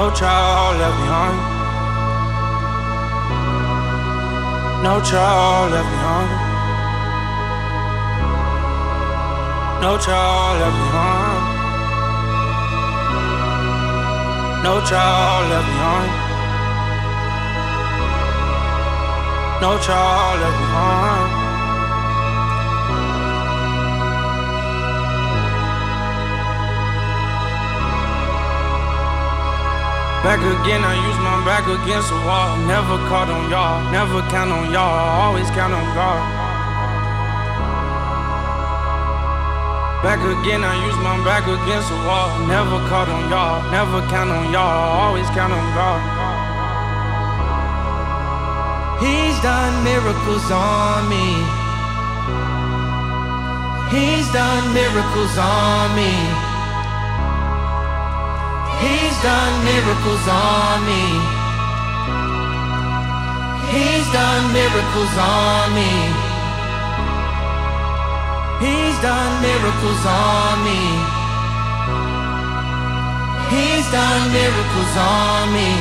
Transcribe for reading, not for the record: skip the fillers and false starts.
No child left behind. No child left behind. No child left behind. No child left behind. No child left behind. Back again, I use my back against the wall. Never caught on y'all, never count on y'all, always count on God. Back again, I use my back against the wall. Never caught on y'all, never count on y'all, always count on God. He's done miracles on me. He's done miracles on me. He's done miracles on me. He's done miracles on me. He's done miracles on me. He's done miracles on me.